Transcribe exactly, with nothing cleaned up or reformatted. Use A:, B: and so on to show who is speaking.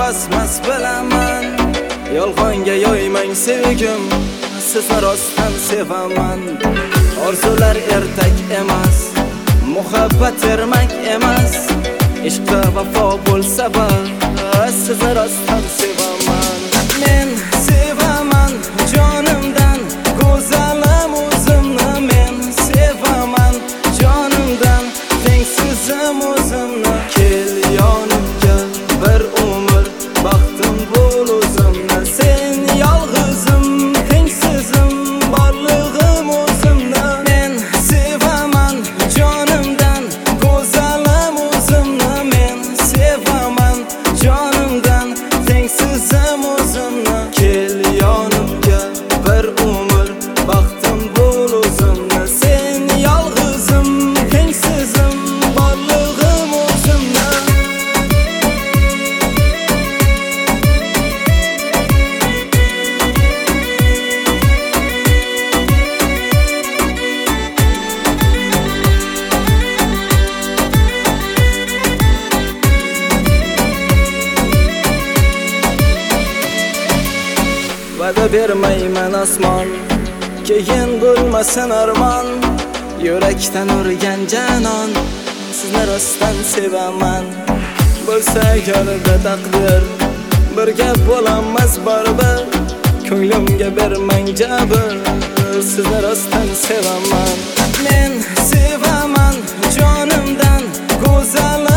A: rostmas bilaman. Yolg'onga yo'ymang sevgim, sizni rostdan sevaman. Orzular ertak emas, muhabbat ermak emas. Ishqqa vafo bo'lsa bas, sizni rostdan sevaman. Men sevaman jonimdan, go'zalim o'zimni men sevaman jonimdan, tengsizim o'zimni. Kel yonimga bir umr, baxtim bo'l o'zimni. Sen yolg'izim, tengsizim, borlig'im o'zimni. Men sevaman jonimdan, go'zalim o'zimni men sevaman jonimdan, tengsizim o'zimni. Kel yonimga bir umr, baxtim bo'l o'zimni. Sen yolg'izim, tengsizim, borlig'im o'zimni. Va'da bermayman osmon, keyin bo'lmasin armon. Yurakdan urgan janon, sizni rostdan sevaman. Bo'lsa agarda taqdir, birga bo'lamiz baribir. Ko'nglimga bermang jabr, sizni rostdan sevaman. Men sevaman jonimdan, go'zalim